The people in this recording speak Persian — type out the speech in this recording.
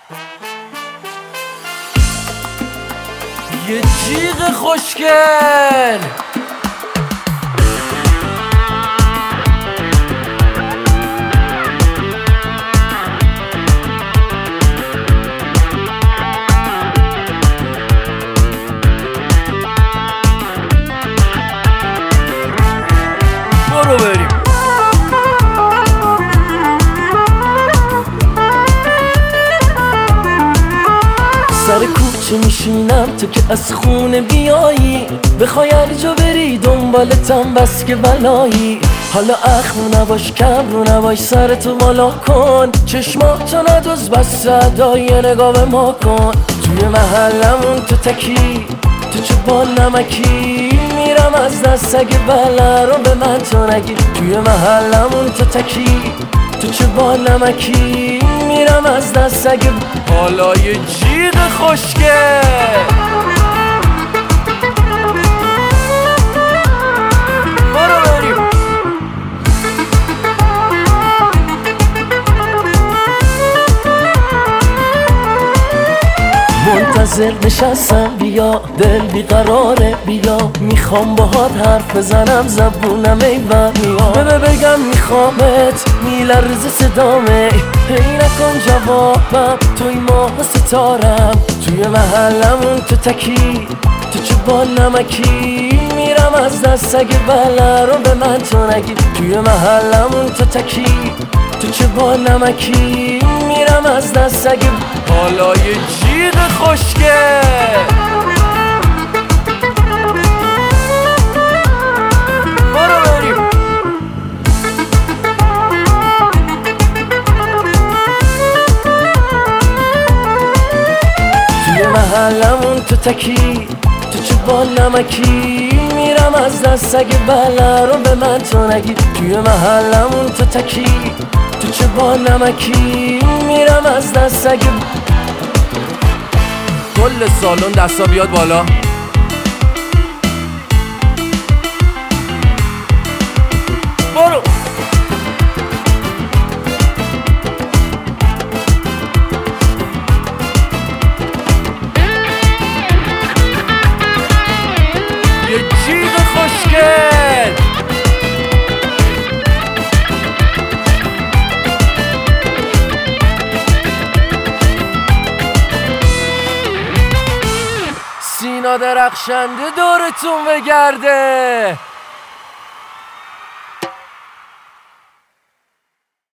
یه جیغ خوشگل برو بریم. سر کوچه میشینم تو که از خونه بیایی، بخوای هر جا بری دنبالتم بس که بلایی. حالا اخم نباش کم رو نباش، سرتو بالا کن، چشماتو ندوز بس صدای نگاه به ما کن. توی محلمون تو تکی تو چه با نمکی، میرم از دست اگه بله رو به من تو نگی. توی محلمون تو تکی تو چه با نمکی، میرم از دست اگه حالا یه جیغ خوشگل برو بریم. منتظر نشستم بیا، دل بیقراره بیا، میخوام باهات حرف بزنم زبونم ایوان میاد. بگم میخوامت میلرزه صدامه، هی نکن جوابم توی ماه ستارم. توی محلمون تو تکی تو چه با نمکی، میرم از دست اگه بله رو به من تو نگی. توی محلمون تو تکی تو چه با نمکی، میرم از دست اگه حالا یه جیغ خوشگل برو بریم. توی محلمون تو تکی تو چه با نمکی، میرم از دست اگه بله رو به من تو نگی. توی محلمون تو تکی تو چه با نمکی، میرم از دست اگه کل سالن دستا بیاد بالا. برو یه جیغ خوشگل سینا درخشنده دورتون بگرده.